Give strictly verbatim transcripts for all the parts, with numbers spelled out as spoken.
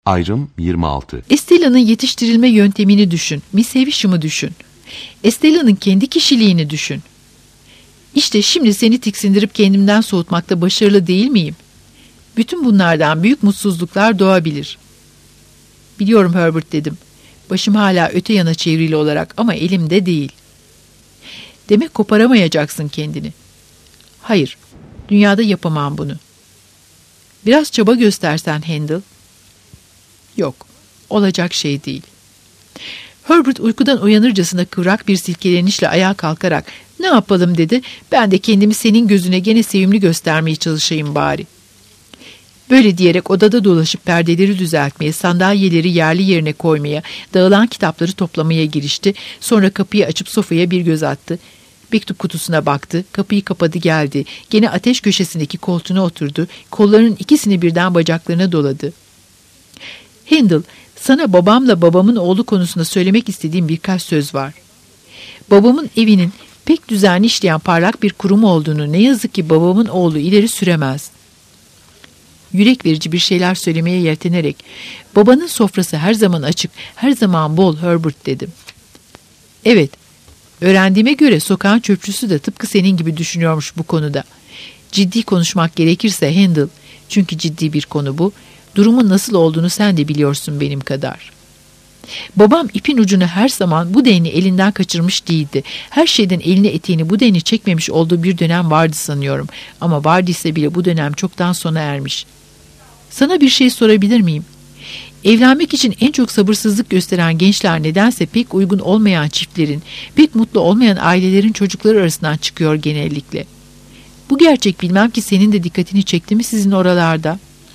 Ayrım yirmi altı. Estella'nın yetiştirilme yöntemini düşün. Miss Havisham'ı düşün. Estella'nın kendi kişiliğini düşün. İşte şimdi seni tiksindirip kendimden soğutmakta başarılı değil miyim? Bütün bunlardan büyük mutsuzluklar doğabilir. Biliyorum Herbert dedim. Başım hala öte yana çevrili olarak ama elimde değil. Demek koparamayacaksın kendini. Hayır, dünyada yapamam bunu. Biraz çaba göstersen Handel. Yok, olacak şey değil. Herbert uykudan uyanırcasına kıvrak bir silkelenişle ayağa kalkarak ne yapalım dedi. Ben de kendimi senin gözüne gene sevimli göstermeye çalışayım bari. Böyle diyerek odada dolaşıp perdeleri düzeltmeye, sandalyeleri yerli yerine koymaya, dağılan kitapları toplamaya girişti. Sonra kapıyı açıp sofaya bir göz attı. Mektup kutusuna baktı, kapıyı kapadı geldi. Gene ateş köşesindeki koltuğuna oturdu. Kollarının ikisini birden bacaklarına doladı. Handel, sana babamla babamın oğlu konusunda söylemek istediğim birkaç söz var. Babamın evinin pek düzenli işleyen parlak bir kurum olduğunu ne yazık ki babamın oğlu ileri süremez. Yürek verici bir şeyler söylemeye yeltenerek, babanın sofrası her zaman açık, her zaman bol Herbert dedim. Evet, öğrendiğime göre sokağın çöpçüsü de tıpkı senin gibi düşünüyormuş bu konuda. Ciddi konuşmak gerekirse Handel, çünkü ciddi bir konu bu, durumun nasıl olduğunu sen de biliyorsun benim kadar. Babam ipin ucunu her zaman bu denli elinden kaçırmış değildi. Her şeyden elini eteğini bu denli çekmemiş olduğu bir dönem vardı sanıyorum. Ama vardıysa bile bu dönem çoktan sona ermiş. Sana bir şey sorabilir miyim? Evlenmek için en çok sabırsızlık gösteren gençler nedense pek uygun olmayan çiftlerin, pek mutlu olmayan ailelerin çocukları arasından çıkıyor genellikle. Bu gerçek bilmem ki senin de dikkatini çekti mi sizin oralarda?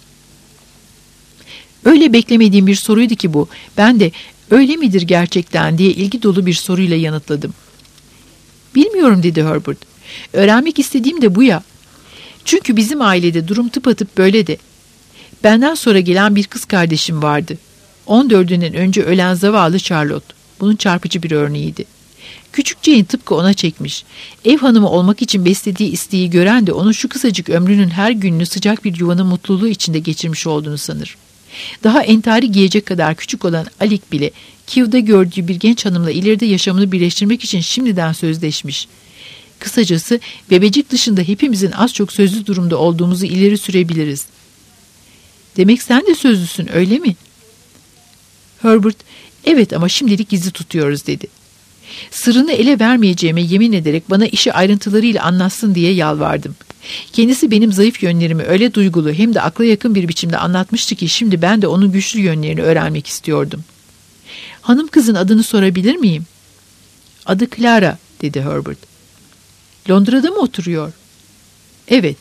Öyle beklemediğim bir soruydu ki bu. Ben de öyle midir gerçekten diye ilgi dolu bir soruyla yanıtladım. Bilmiyorum dedi Herbert. Öğrenmek istediğim de bu ya. Çünkü bizim ailede durum tıpatıp böyle de. Benden sonra gelen bir kız kardeşim vardı. on dördünden önce ölen zavallı Charlotte. Bunun çarpıcı bir örneğiydi. Küçük Jane tıpkı ona çekmiş. Ev hanımı olmak için beslediği isteği gören de onun şu kısacık ömrünün her gününü sıcak bir yuvanın mutluluğu içinde geçirmiş olduğunu sanır. Daha entari giyecek kadar küçük olan Alec bile Kiev'de gördüğü bir genç hanımla ileride yaşamını birleştirmek için şimdiden sözleşmiş. Kısacası bebecik dışında hepimizin az çok sözlü durumda olduğumuzu ileri sürebiliriz. Demek sen de sözlüsün öyle mi? Herbert, evet ama şimdilik gizli tutuyoruz dedi. Sırrını ele vermeyeceğime yemin ederek bana işi ayrıntılarıyla anlatsın diye yalvardım. Kendisi benim zayıf yönlerimi öyle duygulu hem de akla yakın bir biçimde anlatmıştı ki şimdi ben de onun güçlü yönlerini öğrenmek istiyordum. Hanım kızın adını sorabilir miyim? Adı Clara dedi Herbert. Londra'da mı oturuyor? Evet.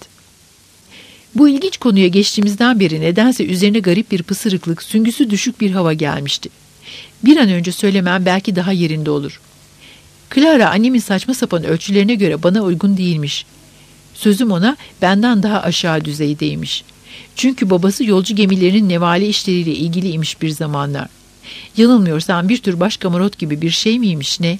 Bu ilginç konuya geçtiğimizden beri nedense üzerine garip bir pısırıklık, süngüsü düşük bir hava gelmişti. Bir an önce söylemem belki daha yerinde olur. Clara annemin saçma sapan ölçülerine göre bana uygun değilmiş. Sözüm ona benden daha aşağı düzeydeymiş. Çünkü babası yolcu gemilerinin nevale işleriyle ilgiliymiş bir zamanlar. Yanılmıyorsam bir tür başkamarot gibi bir şey miymiş ne?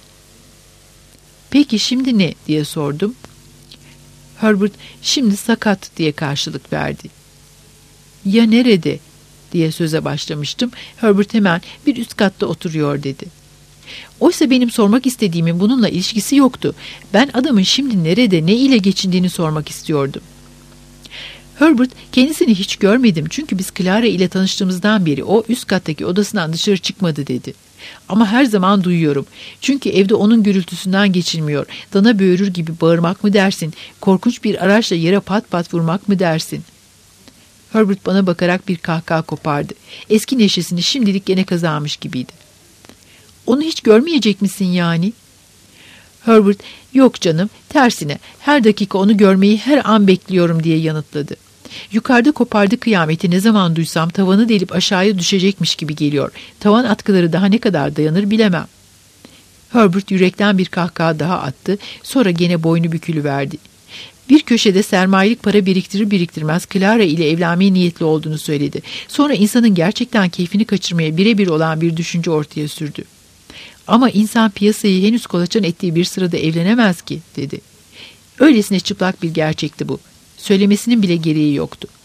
Peki şimdi ne diye sordum. Herbert şimdi sakat diye karşılık verdi. Ya nerede diye söze başlamıştım. Herbert hemen bir üst katta oturuyor dedi. Oysa benim sormak istediğimin bununla ilişkisi yoktu. Ben adamın şimdi nerede, ne ile geçindiğini sormak istiyordum. Herbert, kendisini hiç görmedim çünkü biz Clara ile tanıştığımızdan beri o üst kattaki odasından dışarı çıkmadı dedi. Ama her zaman duyuyorum. Çünkü evde onun gürültüsünden geçilmiyor. Dana böğürür gibi bağırmak mı dersin? Korkunç bir araçla yere pat pat vurmak mı dersin? Herbert bana bakarak bir kahkaha kopardı. Eski neşesini şimdilik gene kazanmış gibiydi. Onu hiç görmeyecek misin yani? Herbert, yok canım, tersine her dakika onu görmeyi her an bekliyorum diye yanıtladı. Yukarıda kopardı kıyameti ne zaman duysam tavanı delip aşağıya düşecekmiş gibi geliyor. Tavan atkıları daha ne kadar dayanır bilemem. Herbert yürekten bir kahkaha daha attı, sonra gene boynu bükülüverdi. Bir köşede sermayelik para biriktirir biriktirmez Clara ile evlenmeye niyetli olduğunu söyledi. Sonra insanın gerçekten keyfini kaçırmaya birebir olan bir düşünce ortaya sürdü. Ama insan piyasayı henüz kolaçan ettiği bir sırada evlenemez ki, dedi. Öylesine çıplak bir gerçekti bu. Söylemesinin bile gereği yoktu.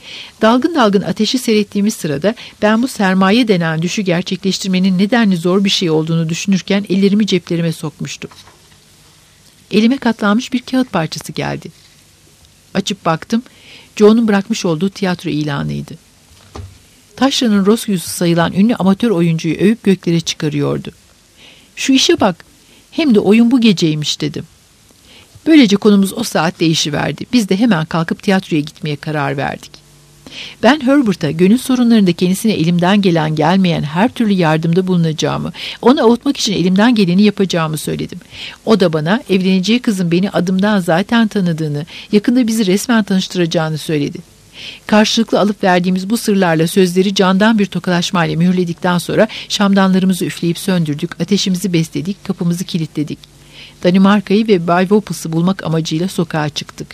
Dalgın dalgın ateşi seyrettiğimiz sırada ben bu sermaye denen düşü gerçekleştirmenin nedenli zor bir şey olduğunu düşünürken ellerimi ceplerime sokmuştum. Elime katlanmış bir kağıt parçası geldi. Açıp baktım, Joe'nun bırakmış olduğu tiyatro ilanıydı. Taşra'nın Roscoe'su sayılan ünlü amatör oyuncuyu övüp göklere çıkarıyordu. Şu işe bak, hem de oyun bu geceymiş dedim. Böylece konumuz o saat değişiverdi. Biz de hemen kalkıp tiyatroya gitmeye karar verdik. Ben Herbert'a gönül sorunlarında kendisine elimden gelen gelmeyen her türlü yardımda bulunacağımı, onu avutmak için elimden geleni yapacağımı söyledim. O da bana evleneceği kızın beni adımdan zaten tanıdığını, yakında bizi resmen tanıştıracağını söyledi. Karşılıklı alıp verdiğimiz bu sırlarla sözleri candan bir tokalaşmayla mühürledikten sonra şamdanlarımızı üfleyip söndürdük, ateşimizi besledik, kapımızı kilitledik. Danimarka'yı ve Bay Vopus'u bulmak amacıyla sokağa çıktık.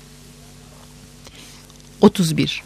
otuz bir.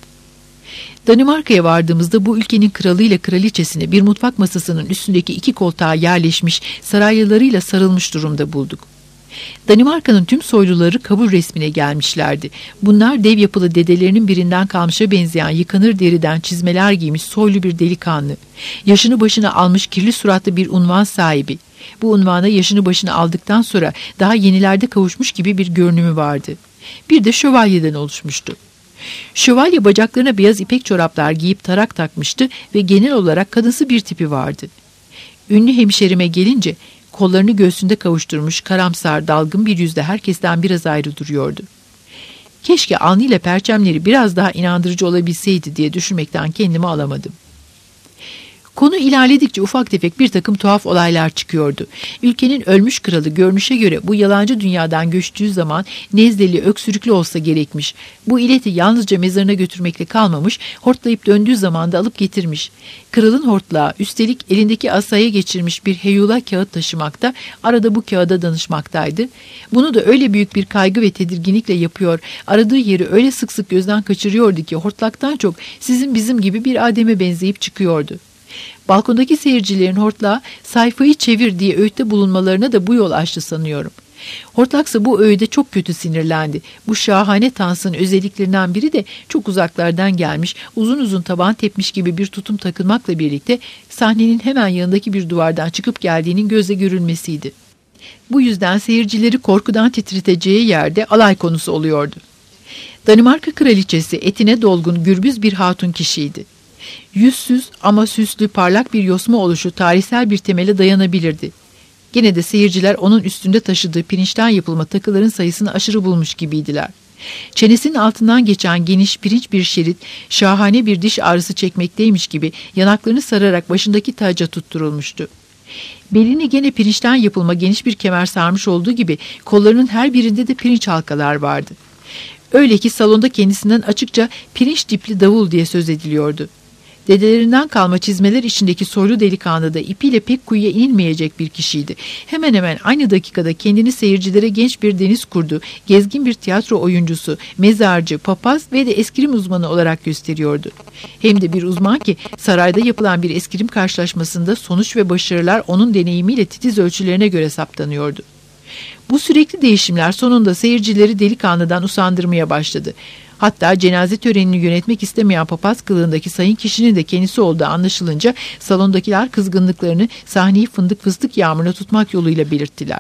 Danimarka'ya vardığımızda bu ülkenin kralıyla kraliçesini bir mutfak masasının üstündeki iki koltuğa yerleşmiş, saraylılarıyla sarılmış durumda bulduk. Danimarka'nın tüm soyluları kabul resmine gelmişlerdi. Bunlar dev yapılı dedelerinin birinden kalmışa benzeyen yıkanır deriden çizmeler giymiş soylu bir delikanlı. Yaşını başına almış kirli suratlı bir unvan sahibi. Bu unvana yaşını başına aldıktan sonra daha yenilerde kavuşmuş gibi bir görünümü vardı. Bir de şövalyeden oluşmuştu. Şövalye bacaklarına beyaz ipek çoraplar giyip tarak takmıştı ve genel olarak kadınsı bir tipi vardı. Ünlü hemşerime gelince kollarını göğsünde kavuşturmuş karamsar dalgın bir yüzle herkesten biraz ayrı duruyordu. Keşke alnıyla perçemleri biraz daha inandırıcı olabilseydi diye düşünmekten kendimi alamadım. Konu ilerledikçe ufak tefek bir takım tuhaf olaylar çıkıyordu. Ülkenin ölmüş kralı görünüşe göre bu yalancı dünyadan göçtüğü zaman nezleli, öksürüklü olsa gerekmiş. Bu ileti yalnızca mezarına götürmekle kalmamış, hortlayıp döndüğü zaman da alıp getirmiş. Kralın hortlağı üstelik elindeki asaya geçirmiş bir heyula kağıt taşımakta, arada bu kağıda danışmaktaydı. Bunu da öyle büyük bir kaygı ve tedirginlikle yapıyor, aradığı yeri öyle sık sık gözden kaçırıyordu ki hortlaktan çok sizin bizim gibi bir ademe benzeyip çıkıyordu. Balkondaki seyircilerin hortlağa sayfayı çevir diye öğütte bulunmalarına da bu yol açtı sanıyorum. Hortlaksa bu öğüde çok kötü sinirlendi. Bu şahane tansın özelliklerinden biri de çok uzaklardan gelmiş, uzun uzun taban tepmiş gibi bir tutum takılmakla birlikte sahnenin hemen yanındaki bir duvardan çıkıp geldiğinin gözle görülmesiydi. Bu yüzden seyircileri korkudan titreteceği yerde alay konusu oluyordu. Danimarka kraliçesi etine dolgun gürbüz bir hatun kişiydi. Yüzsüz ama süslü parlak bir yosma oluşu tarihsel bir temele dayanabilirdi. Gene de seyirciler onun üstünde taşıdığı pirinçten yapılma takıların sayısını aşırı bulmuş gibiydiler. Çenesinin altından geçen geniş pirinç bir şerit şahane bir diş ağrısı çekmekteymiş gibi yanaklarını sararak başındaki taca tutturulmuştu. Belini gene pirinçten yapılma geniş bir kemer sarmış olduğu gibi kollarının her birinde de pirinç halkalar vardı. Öyle ki salonda kendisinden açıkça pirinç dipli davul diye söz ediliyordu. Dedelerinden kalma çizmeler içindeki soylu delikanlı da ipiyle pek kuyuya inilmeyecek bir kişiydi. Hemen hemen aynı dakikada kendini seyircilere genç bir deniz kurdu, gezgin bir tiyatro oyuncusu, mezarcı, papaz ve de eskrim uzmanı olarak gösteriyordu. Hem de bir uzman ki sarayda yapılan bir eskrim karşılaşmasında sonuç ve başarılar onun deneyimiyle titiz ölçülerine göre saptanıyordu. Bu sürekli değişimler sonunda seyircileri delikanlıdan usandırmaya başladı. Hatta cenaze törenini yönetmek istemeyen papaz kılığındaki sayın kişinin de kendisi olduğu anlaşılınca salondakiler kızgınlıklarını sahneyi fındık fıstık yağmuruna tutmak yoluyla belirttiler.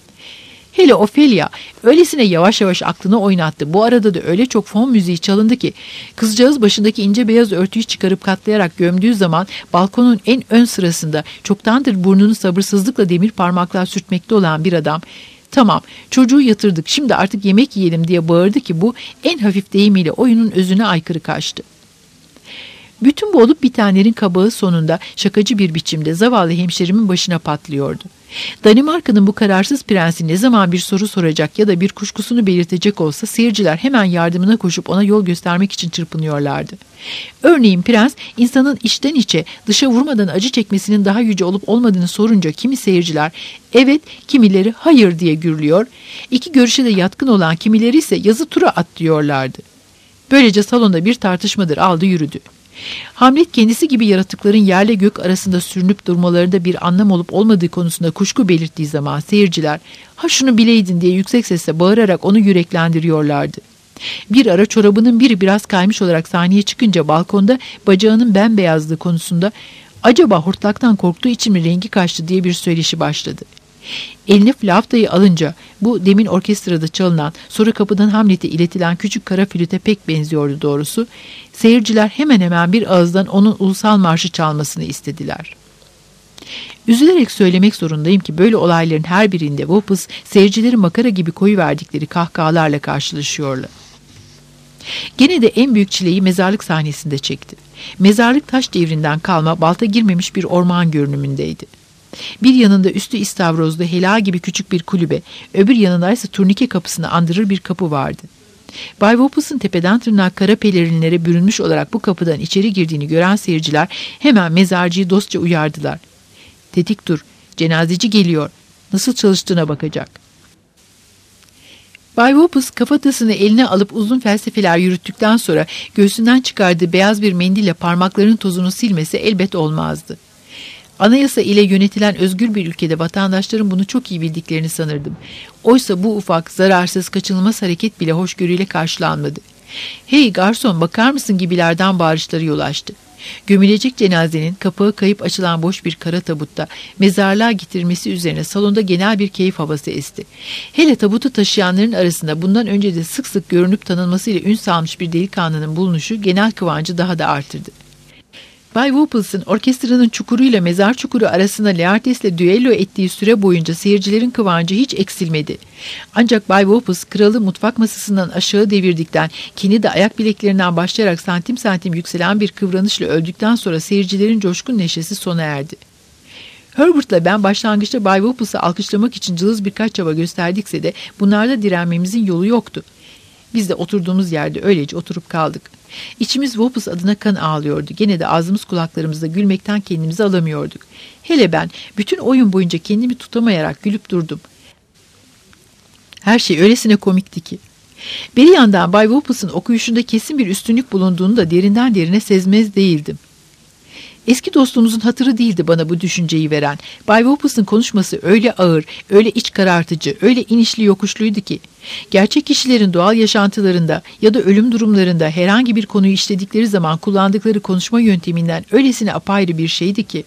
Hele Ophelia öylesine yavaş yavaş aklını oynattı. Bu arada da öyle çok fon müziği çalındı ki kızcağız başındaki ince beyaz örtüyü çıkarıp katlayarak gömdüğü zaman balkonun en ön sırasında çoktandır burnunu sabırsızlıkla demir parmaklar sürtmekte olan bir adam "Tamam, çocuğu yatırdık, şimdi artık yemek yiyelim" diye bağırdı ki bu en hafif deyimiyle oyunun özüne aykırı kaçtı. Bütün bu olup bitenlerin kabağı sonunda şakacı bir biçimde zavallı hemşerimin başına patlıyordu. Danimarka'nın bu kararsız prensi ne zaman bir soru soracak ya da bir kuşkusunu belirtecek olsa seyirciler hemen yardımına koşup ona yol göstermek için çırpınıyorlardı. Örneğin prens insanın içten içe dışa vurmadan acı çekmesinin daha yüce olup olmadığını sorunca kimi seyirciler evet, kimileri hayır diye gürlüyor, iki görüşe de yatkın olan kimileri ise yazı tura at diyorlardı. Böylece salonda bir tartışmadır aldı yürüdü. Hamlet kendisi gibi yaratıkların yerle gök arasında sürünüp durmalarında bir anlam olup olmadığı konusunda kuşku belirttiği zaman seyirciler "Ha şunu bileydin" diye yüksek sesle bağırarak onu yüreklendiriyorlardı. Bir ara çorabının biri biraz kaymış olarak sahneye çıkınca balkonda bacağının bembeyazlığı konusunda acaba hortlaktan korktuğu için mi rengi kaçtı diye bir söyleşi başladı. Eline flaftayı alınca bu demin orkestrada çalınan, sonra kapıdan Hamlet'e iletilen küçük kara flüte pek benziyordu doğrusu. Seyirciler hemen hemen bir ağızdan onun ulusal marşı çalmasını istediler. Üzülerek söylemek zorundayım ki böyle olayların her birinde Wopus seyircileri makara gibi koyuverdikleri kahkahalarla karşılaşıyorlar. Gene de en büyük çileyi mezarlık sahnesinde çekti. Mezarlık taş devrinden kalma, balta girmemiş bir orman görünümündeydi. Bir yanında üstü istavrozlu helal gibi küçük bir kulübe, öbür yanında ise turnike kapısını andırır bir kapı vardı. Bay Wopus'un tepeden tırnağa kara pelerinlere bürünmüş olarak bu kapıdan içeri girdiğini gören seyirciler hemen mezarcıyı dostça uyardılar. "Tetik dur, cenazeci geliyor, nasıl çalıştığına bakacak." Bay Wopus kafatasını eline alıp uzun felsefeler yürüttükten sonra göğsünden çıkardığı beyaz bir mendille parmaklarının tozunu silmesi elbet olmazdı. Anayasa ile yönetilen özgür bir ülkede vatandaşların bunu çok iyi bildiklerini sanırdım. Oysa bu ufak, zararsız, kaçınılmaz hareket bile hoşgörüyle karşılanmadı. "Hey garson, bakar mısın?" gibilerden bağırışları yol açtı. Gömülecek cenazenin kapağı kayıp açılan boş bir kara tabutta mezarlığa getirilmesi üzerine salonda genel bir keyif havası esti. Hele tabutu taşıyanların arasında bundan önce de sık sık görünüp tanınmasıyla ün salmış bir delikanlının bulunuşu genel kıvancı daha da artırdı. Bay Wopus'un orkestranın çukuruyla mezar çukuru arasında Laertes'le düello ettiği süre boyunca seyircilerin kıvancı hiç eksilmedi. Ancak Bay Wopus kralı mutfak masasından aşağı devirdikten, kendi de ayak bileklerinden başlayarak santim santim yükselen bir kıvranışla öldükten sonra seyircilerin coşkun neşesi sona erdi. Herbert'la ben başlangıçta Bay Wopus'u alkışlamak için cılız birkaç çaba gösterdikse de bunlarda direnmemizin yolu yoktu. Biz de oturduğumuz yerde öylece oturup kaldık. İçimiz Wopus adına kan ağlıyordu. Gene de ağzımız kulaklarımızda gülmekten kendimizi alamıyorduk. Hele ben bütün oyun boyunca kendimi tutamayarak gülüp durdum. Her şey öylesine komikti ki. Bir yandan Bay Wopus'un okuyuşunda kesin bir üstünlük bulunduğunu da derinden derine sezmez değildim. Eski dostluğumuzun hatırı değildi bana bu düşünceyi veren. Bay Wopus'un konuşması öyle ağır, öyle iç karartıcı, öyle inişli yokuşluydu ki, gerçek kişilerin doğal yaşantılarında ya da ölüm durumlarında herhangi bir konuyu işledikleri zaman kullandıkları konuşma yönteminden öylesine apayrı bir şeydi ki.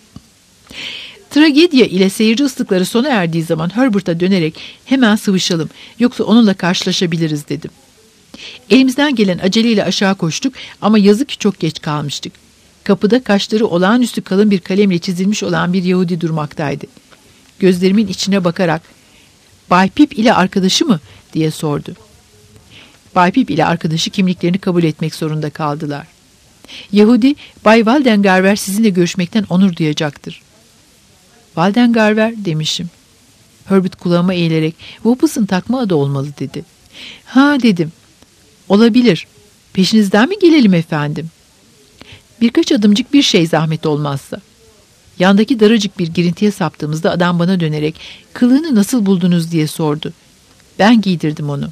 Tragedya ile seyirci ıslıkları sona erdiği zaman Herbert'a dönerek "Hemen sıvışalım, yoksa onunla karşılaşabiliriz," dedim. Elimizden gelen aceleyle aşağı koştuk ama yazık ki çok geç kalmıştık. Kapıda kaşları olağanüstü kalın bir kalemle çizilmiş olan bir Yahudi durmaktaydı. Gözlerimin içine bakarak "Bay Pip ile arkadaşı mı?" diye sordu. Bay Pip ile arkadaşı kimliklerini kabul etmek zorunda kaldılar. Yahudi, "Bay Waldengarver sizinle görüşmekten onur duyacaktır." "Waldengarver," demişim. Herbert kulağıma eğilerek "Wopus'un takma adı olmalı," dedi. "Ha," dedim. "Olabilir. Peşinizden mi gelelim efendim?" "Birkaç adımcık bir şey zahmet olmazsa." Yandaki daracık bir girintiye saptığımızda adam bana dönerek "Kılığını nasıl buldunuz?" diye sordu. Ben giydirdim onu.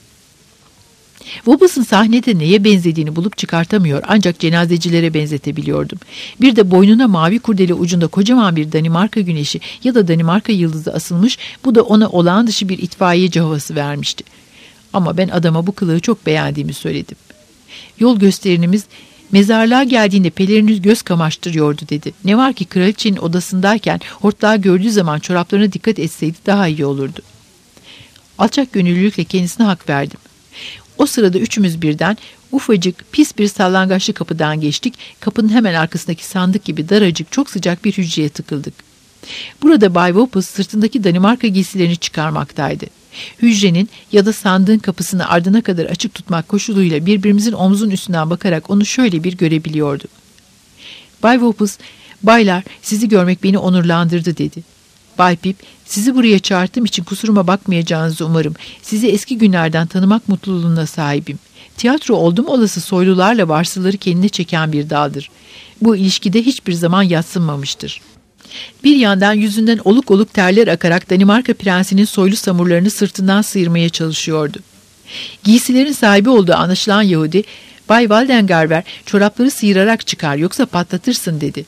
Wopus'un sahnede neye benzediğini bulup çıkartamıyor ancak cenazecilere benzetebiliyordum. Bir de boynuna mavi kurdele ucunda kocaman bir Danimarka güneşi ya da Danimarka yıldızı asılmış, bu da ona olağan dışı bir itfaiyeci havası vermişti. Ama ben adama bu kılığı çok beğendiğimi söyledim. Yol gösterimimiz "Mezarlığa geldiğinde pelerini göz kamaştırıyordu," dedi. "Ne var ki kraliçenin odasındayken hortlağı gördüğü zaman çoraplarına dikkat etseydi daha iyi olurdu." Alçak gönüllülükle kendisine hak verdim. O sırada üçümüz birden ufacık, pis bir sallangaçlı kapıdan geçtik. Kapının hemen arkasındaki sandık gibi daracık, çok sıcak bir hücreye tıkıldık. Burada Bay Wopus sırtındaki Danimarka giysilerini çıkarmaktaydı. Hücrenin ya da sandığın kapısını ardına kadar açık tutmak koşuluyla birbirimizin omzun üstünden bakarak onu şöyle bir görebiliyorduk. Bay Wopus, "Baylar, sizi görmek beni onurlandırdı," dedi. Bay Pip, "Sizi buraya çağırttığım için kusuruma bakmayacağınızı umarım. Sizi eski günlerden tanımak mutluluğuna sahibim. Tiyatro oldum olası soylularla varsılları kendine çeken bir daldır. Bu ilişkide hiçbir zaman yadsınmamıştır." Bir yandan yüzünden oluk oluk terler akarak Danimarka prensinin soylu samurlarını sırtından sıyırmaya çalışıyordu. Giysilerin sahibi olduğu anlaşılan Yahudi, "Bay Waldengarver, çorapları sıyırarak çıkar yoksa patlatırsın," dedi.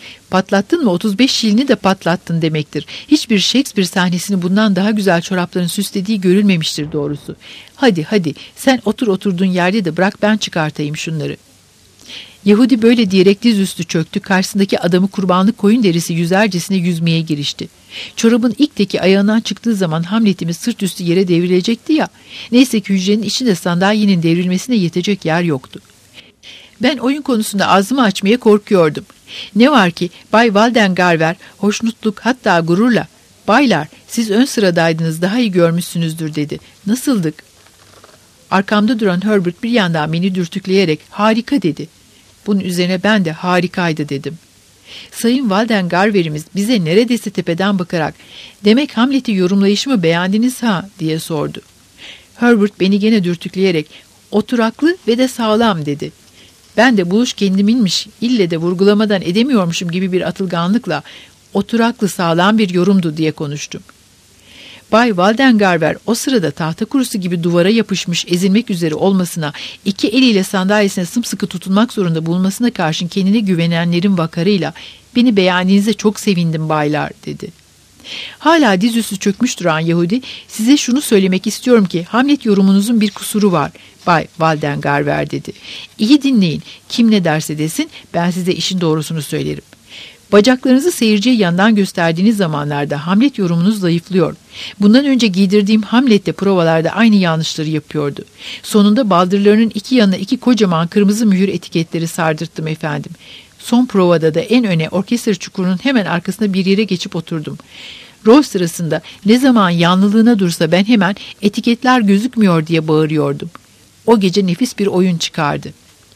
Patlattın mı otuz beş şilini de patlattın demektir. Hiçbir Shakespeare sahnesini bundan daha güzel çorapların süslediği görülmemiştir doğrusu. Hadi hadi sen otur oturduğun yerde de bırak ben çıkartayım şunları. Yahudi böyle diyerek dizüstü çöktü, karşısındaki adamı kurbanlık koyun derisi yüzercesine yüzmeye girişti. Çorabın ilk teki ayağından çıktığı zaman Hamlet'imiz sırt üstü yere devrilecekti ya, neyse ki hücrenin içinde sandalyenin devrilmesine yetecek yer yoktu. Ben oyun konusunda ağzımı açmaya korkuyordum. Ne var ki Bay Waldengarver hoşnutluk hatta gururla, "Baylar, siz ön sıradaydınız, daha iyi görmüşsünüzdür," dedi. "Nasıldık?" Arkamda duran Herbert bir yandan beni dürtükleyerek "Harika," dedi. Bunun üzerine ben de "Harikaydı," dedim. Sayın Waldengarver'imiz bize neredeyse tepeden bakarak "Demek Hamlet'i yorumlayışımı beğendiniz ha?" diye sordu. Herbert beni gene dürtükleyerek "Oturaklı ve de sağlam," dedi. Ben de buluş kendiminmiş, ille de vurgulamadan edemiyormuşum gibi bir atılganlıkla "Oturaklı sağlam bir yorumdu," diye konuştum. Bay Waldengarver o sırada tahta kurusu gibi duvara yapışmış, ezilmek üzere olmasına, iki eliyle sandalyesine sımsıkı tutunmak zorunda bulunmasına karşın kendine güvenenlerin vakarıyla "Beni beğendiğinize çok sevindim baylar," dedi. Hala dizüstü çökmüş duran Yahudi, "Size şunu söylemek istiyorum ki Hamlet yorumunuzun bir kusuru var, Bay Waldengarver," dedi. "İyi dinleyin, kim ne derse desin ben size işin doğrusunu söylerim. Bacaklarınızı seyirciye yandan gösterdiğiniz zamanlarda Hamlet yorumunuz zayıflıyor. Bundan önce giydirdiğim Hamlet'te provalarda aynı yanlışları yapıyordu. Sonunda baldırlarının iki yanına iki kocaman kırmızı mühür etiketleri sardırttım efendim. Son provada da en öne orkestra çukurunun hemen arkasında bir yere geçip oturdum. Rol sırasında ne zaman yanlılığına dursa ben hemen 'etiketler gözükmüyor' diye bağırıyordum. O gece nefis bir oyun çıkardı.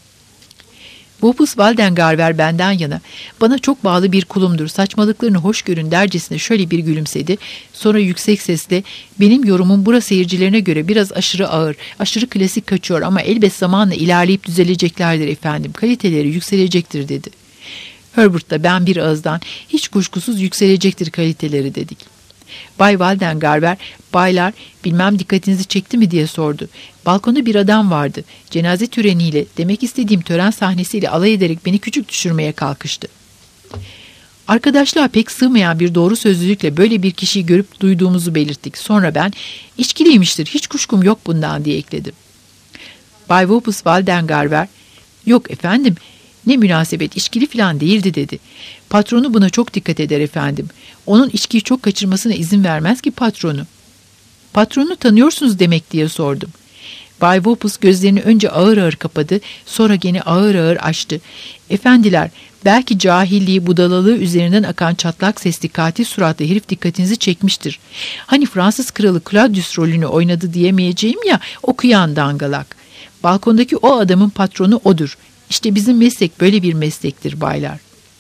Vopus Waldengarver benden yana, bana çok bağlı bir kulumdur, saçmalıklarını hoş görün dercesine şöyle bir gülümsedi. Sonra yüksek sesle, "Benim yorumum bura seyircilerine göre biraz aşırı ağır, aşırı klasik kaçıyor ama elbet zamanla ilerleyip düzeleceklerdir efendim, kaliteleri yükselecektir," dedi. Herbert da ben bir ağızdan, "Hiç kuşkusuz yükselecektir kaliteleri," dedik. Bay Waldengarver, "Baylar, bilmem dikkatinizi çekti mi?" diye sordu. Balkonda bir adam vardı. Cenaze töreniyle, demek istediğim tören sahnesiyle alay ederek beni küçük düşürmeye kalkıştı. Arkadaşlığa pek sığmayan bir doğru sözlülükle böyle bir kişiyi görüp duyduğumuzu belirttik. Sonra ben, "İçkiliymiştir, hiç kuşkum yok bundan," diye ekledim. Bay Vopus Waldengarver, "Yok efendim, ne münasebet, içkili falan değildi," dedi. "Patronu buna çok dikkat eder efendim. Onun içkiyi çok kaçırmasına izin vermez ki patronu." "Patronu tanıyorsunuz demek," diye sordum. Bay Vopus gözlerini önce ağır ağır kapadı, sonra gene ağır ağır açtı. "Efendiler, belki cahilliği, budalalığı üzerinden akan çatlak sesli katil suratlı herif dikkatinizi çekmiştir. Hani Fransız kralı Claudius rolünü oynadı diyemeyeceğim ya, okuyan dangalak. Balkondaki o adamın patronu odur. İşte bizim meslek böyle bir meslektir baylar."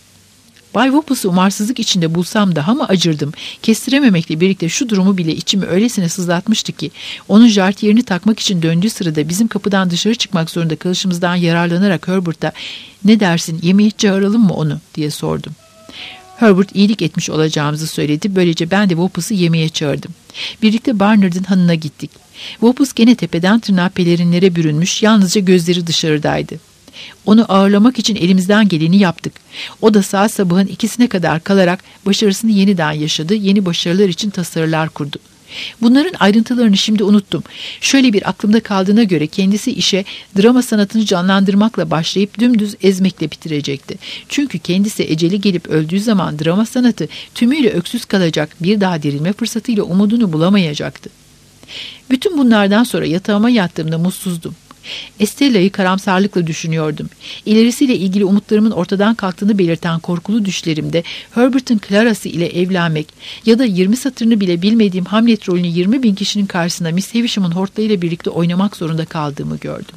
Bay Vopus'u umarsızlık içinde bulsam daha mı acırdım? Kestirememekle birlikte şu durumu bile içimi öylesine sızlatmıştı ki, onun jartiyerini takmak için döndüğü sırada bizim kapıdan dışarı çıkmak zorunda kalışımızdan yararlanarak Herbert'a, "Ne dersin, yemeğe çağıralım mı onu?" diye sordum. Herbert iyilik etmiş olacağımızı söyledi. Böylece ben de Vopus'u yemeğe çağırdım. Birlikte Barnard'ın hanına gittik. Vopus gene tepeden tırnağa pelerinlere bürünmüş, yalnızca gözleri dışarıdaydı. Onu ağırlamak için elimizden geleni yaptık. O da saat sabahın ikisine kadar kalarak başarısını yeniden yaşadı, yeni başarılar için tasarılar kurdu. Bunların ayrıntılarını şimdi unuttum. Şöyle bir aklımda kaldığına göre kendisi işe drama sanatını canlandırmakla başlayıp dümdüz ezmekle bitirecekti. Çünkü kendisi eceli gelip öldüğü zaman drama sanatı tümüyle öksüz kalacak, bir daha dirilme fırsatıyla umudunu bulamayacaktı. Bütün bunlardan sonra yatağıma yattığımda mutsuzdum. Estella'yı karamsarlıkla düşünüyordum. İlerisiyle ilgili umutlarımın ortadan kalktığını belirten korkulu düşlerimde Herbert'ın Clara'sı ile evlenmek ya da yirmi satırını bile bilmediğim Hamlet rolünü yirmi bin kişinin karşısında Miss Havisham'ın hortlayıyla birlikte oynamak zorunda kaldığımı gördüm.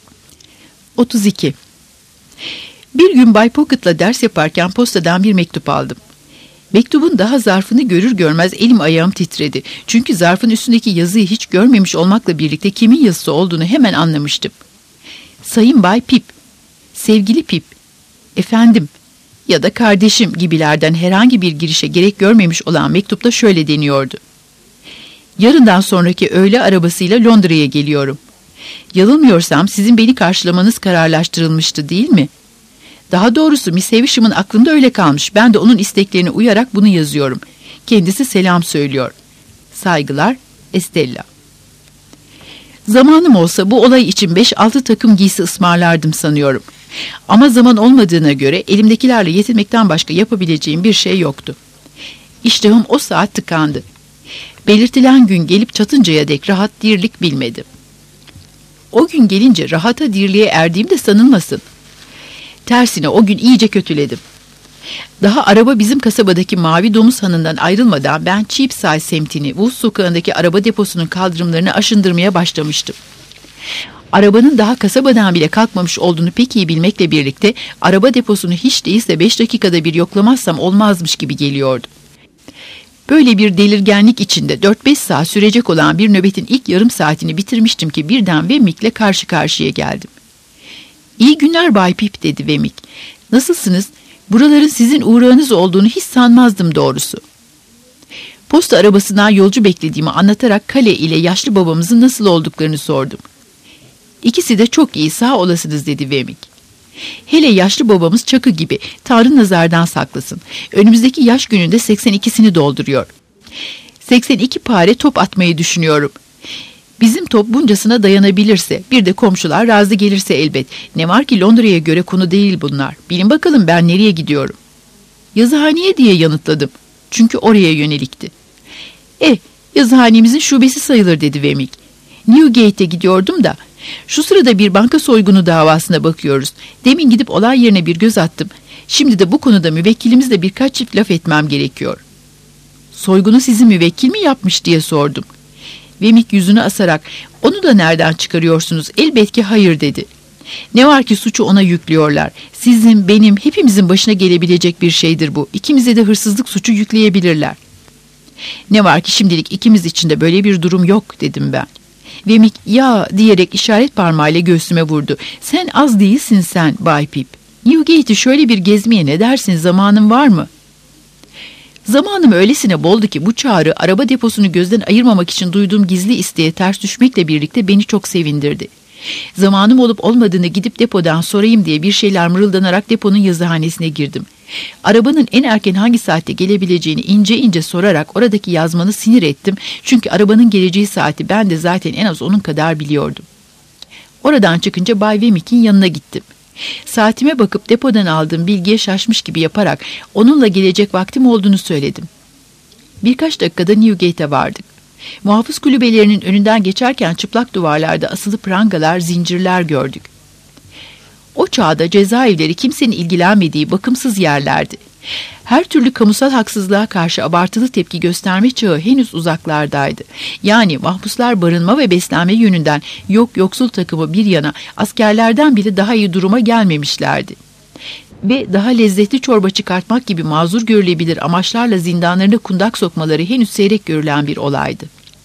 otuz iki. Bir gün Bay Pocket'la ders yaparken postadan bir mektup aldım. Mektubun daha zarfını görür görmez elim ayağım titredi. Çünkü zarfın üstündeki yazıyı hiç görmemiş olmakla birlikte kimin yazısı olduğunu hemen anlamıştım. "Sayın Bay Pip, sevgili Pip, efendim ya da kardeşim" gibilerden herhangi bir girişe gerek görmemiş olan mektupta şöyle deniyordu. "Yarından sonraki öğle arabasıyla Londra'ya geliyorum. Yanılmıyorsam sizin beni karşılamanız kararlaştırılmıştı değil mi? Daha doğrusu Miss Havisham'ın aklında öyle kalmış. Ben de onun isteklerine uyarak bunu yazıyorum. Kendisi selam söylüyor. Saygılar, Estella. Zamanım olsa bu olay için beş altı takım giysi ısmarlardım sanıyorum. Ama zaman olmadığına göre elimdekilerle yetinmekten başka yapabileceğim bir şey yoktu. İştahım o saat tıkandı. Belirtilen gün gelip çatıncaya dek rahat dirlik bilmedim. O gün gelince rahata dirliğe erdiğim de sanılmasın. Tersine o gün iyice kötüledim. Daha araba bizim kasabadaki Mavi Domuz Hanı'ndan ayrılmadan ben Cheapside semtini, Wood sokağındaki araba deposunun kaldırımlarını aşındırmaya başlamıştım. Arabanın daha kasabadan bile kalkmamış olduğunu pek iyi bilmekle birlikte araba deposunu hiç değilse beş dakikada bir yoklamazsam olmazmış gibi geliyordu. Böyle bir delirgenlik içinde dört beş saat sürecek olan bir nöbetin ilk yarım saatini bitirmiştim ki birden Wemmick'le karşı karşıya geldim. "İyi günler Bay Pip," dedi Wemmick. "Nasılsınız? Buraların sizin uğrağınız olduğunu hiç sanmazdım doğrusu." Posta arabasından yolcu beklediğimi anlatarak Kale ile yaşlı babamızın nasıl olduklarını sordum. "İkisi de çok iyi, sağ olasınız," dedi Wemmick. "Hele yaşlı babamız çakı gibi, Tanrı nazardan saklasın. Önümüzdeki yaş gününde seksen ikisini dolduruyor. seksen iki pare top atmayı düşünüyorum. Bizim top buncasına dayanabilirse, bir de komşular razı gelirse elbet. Ne var ki Londra'ya göre konu değil bunlar. Bilin bakalım ben nereye gidiyorum?" "Yazıhaneye," diye yanıtladım. Çünkü oraya yönelikti. "E, yazıhanemizin şubesi sayılır," dedi Wemmick. "Newgate'e gidiyordum da. Şu sırada bir banka soygunu davasına bakıyoruz. Demin gidip olay yerine bir göz attım. Şimdi de bu konuda müvekkilimizle birkaç çift laf etmem gerekiyor." "Soygunu sizin müvekkil mi yapmış?" diye sordum. Wemmick yüzünü asarak, "Onu da nereden çıkarıyorsunuz? Elbet ki hayır," dedi. "Ne var ki suçu ona yüklüyorlar. Sizin, benim, hepimizin başına gelebilecek bir şeydir bu. İkimize de hırsızlık suçu yükleyebilirler." "Ne var ki şimdilik ikimiz için de böyle bir durum yok," dedim ben. Wemmick "ya" diyerek işaret parmağıyla göğsüme vurdu. "Sen az değilsin sen Bay Pip. Newgate'i şöyle bir gezmeye ne dersin, zamanın var mı?" Zamanım öylesine boldu ki bu çağrı araba deposunu gözden ayırmamak için duyduğum gizli isteğe ters düşmekle birlikte beni çok sevindirdi. Zamanım olup olmadığını gidip depodan sorayım diye bir şeyler mırıldanarak deponun yazıhanesine girdim. Arabanın en erken hangi saatte gelebileceğini ince ince sorarak oradaki yazmanı sinir ettim. Çünkü arabanın geleceği saati ben de zaten en az onun kadar biliyordum. Oradan çıkınca Bay Wemmick'in yanına gittim. Saatime bakıp depodan aldığım bilgiye şaşmış gibi yaparak onunla gelecek vaktim olduğunu söyledim. Birkaç dakikada Newgate'e vardık. Muhafız kulübelerinin önünden geçerken çıplak duvarlarda asılı prangalar, zincirler gördük. O çağda cezaevleri kimsenin ilgilenmediği bakımsız yerlerdi. Her türlü kamusal haksızlığa karşı abartılı tepki gösterme çağı henüz uzaklardaydı. Yani mahpuslar barınma ve beslenme yönünden yok yoksul takımı bir yana askerlerden bile daha iyi duruma gelmemişlerdi. Ve daha lezzetli çorba çıkartmak gibi mazur görülebilir amaçlarla zindanlarına kundak sokmaları henüz seyrek görülen bir olaydı.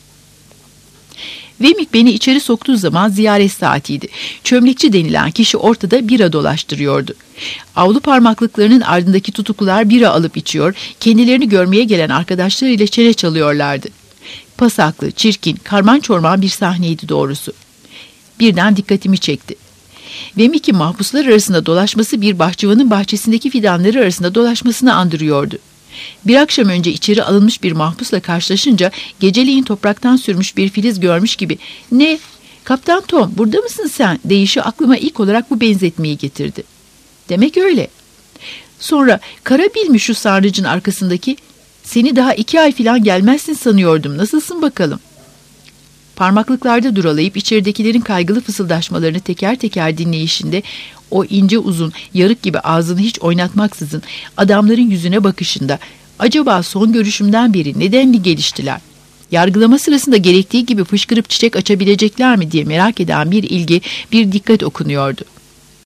Wemmick beni içeri soktuğu zaman ziyaret saatiydi. Çömlekçi denilen kişi ortada bira dolaştırıyordu. Avlu parmaklıklarının ardındaki tutuklular bira alıp içiyor, kendilerini görmeye gelen arkadaşlarıyla çene çalıyorlardı. Pasaklı, çirkin, karman çorman bir sahneydi doğrusu. Birden dikkatimi çekti. Wemmick'in mahpuslar arasında dolaşması bir bahçıvanın bahçesindeki fidanları arasında dolaşmasını andırıyordu. Bir akşam önce içeri alınmış bir mahpusla karşılaşınca geceleyin topraktan sürmüş bir filiz görmüş gibi "Ne, Kaptan Tom, burada mısın sen?" deyişi aklıma ilk olarak bu benzetmeyi getirdi. Demek öyle. Sonra "Kara Bill mi şu sarnıcın arkasındaki? Seni daha iki ay falan gelmezsin sanıyordum. Nasılsın bakalım?" Parmaklıklarda duralayıp içeridekilerin kaygılı fısıldaşmalarını teker teker dinleyişinde o ince uzun, yarık gibi ağzını hiç oynatmaksızın adamların yüzüne bakışında acaba son görüşümden beri nedenli geliştiler? Yargılama sırasında gerektiği gibi fışkırıp çiçek açabilecekler mi diye merak eden bir ilgi, bir dikkat okunuyordu.